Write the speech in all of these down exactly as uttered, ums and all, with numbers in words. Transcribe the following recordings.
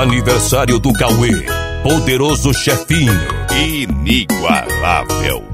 Aniversário do Cauê, poderoso chefinho, inigualável.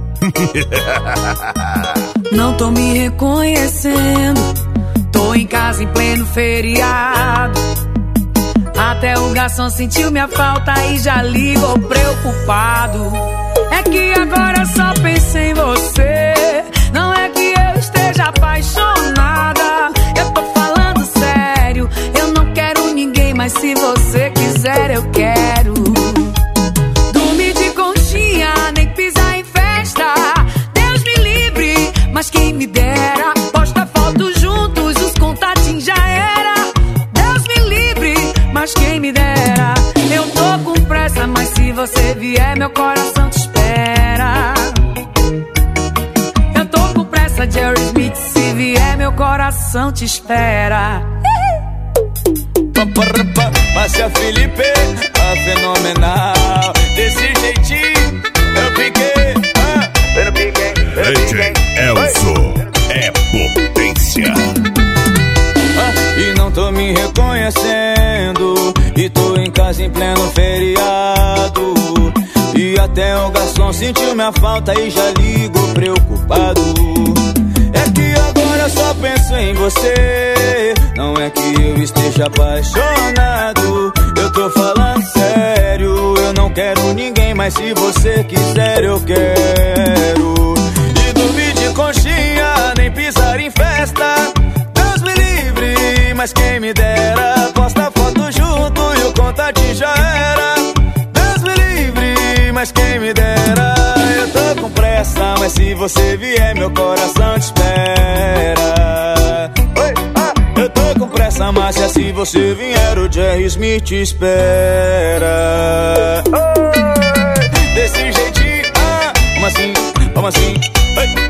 Não tô me reconhecendo, tô em casa em pleno feriado. Até o garçom sentiu minha falta e já ligou preocupado. É que agora só penso em você, não é que eu esteja apaixonada. Eu tô falando sério, eu não quero ninguém, mas se você quiser eu quero. Dormir de conchinha, nem pisar em festa, Deus me livre, mas quem me dera. Posta foto juntos, os contatinhos já era. Deus me livre, mas quem me dera. Eu tô com pressa, mas se você vier meu coração te espera. Eu tô com pressa, Jerry Smith, se vier meu coração te espera. Márcia Felipe, a fenomenal. Desse jeitinho eu piquei, ah, eu piquei, eu piquei. D J Elzo é potência. Ah, e não tô me reconhecendo, e tô em casa em pleno feriado. E até o garçom sentiu minha falta e já ligou preocupado. É que agora eu só penso em você, não é que eu esteja apaixonado. Eu tô falando sério, eu não quero ninguém, mas se você quiser eu quero. E dormir de conchinha, nem pisar em festa, Deus me livre, mas quem me dera. Posta foto junto e o contatinho já era. Deus me livre, mas quem me dera. Eu tô com pressa, mas se você vier meu coração te espera. Oi, ah, eu tô com pressa, Márcia, se você vier o Jerry Smith te espera. Oi, desse jeitinho, ah, como assim, como assim, oi.